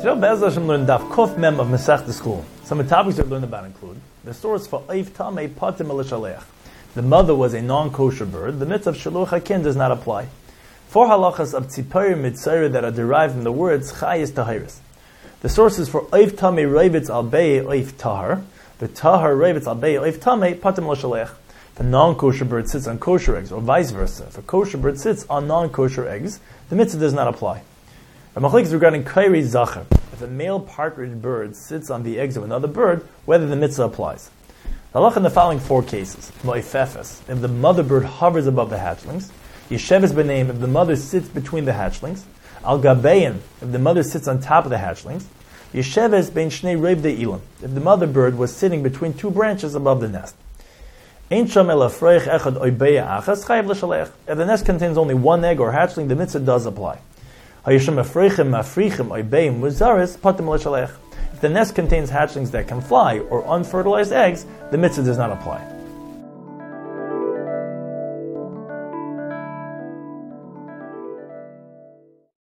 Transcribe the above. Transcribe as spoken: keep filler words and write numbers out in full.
Today, Be'ez Hashem learn Daf Kuf Mem of Masech School. Some of the topics we've learned about include the source for Oif Tamei Patim Elishaleach. The mother was a non-kosher bird. The mitzvah of Shaluch Hakin does not apply. Four halachas of Tzipayir Mitzayir that are derived from the words Chayis Tahiris. The sources for Oif Tamei Reivitz Albei Oif Tahar. The Tahar Reivitz Albei Oif Tamei Patim Elishaleach. If a non-kosher bird sits on kosher eggs, or vice versa, if a kosher bird sits on non-kosher eggs, the mitzvah does not apply. The machlokes is regarding kairi zachar. If a male partridge bird sits on the eggs of another bird, whether the mitzvah applies. The halacha in the following four cases: moifefes, if the mother bird hovers above the hatchlings; yesheves b'neim, if the mother sits between the hatchlings; al gabein, if the mother sits on top of the hatchlings; yesheves bein shnei reivdei ilan, if the mother bird was sitting between two branches above the nest. Ein sham el afreich echad oibeya achas chayav l'shalech. If the nest contains only one egg or hatchling, the mitzvah does apply. If the nest contains hatchlings that can fly or unfertilized eggs, the mitzvah does not apply.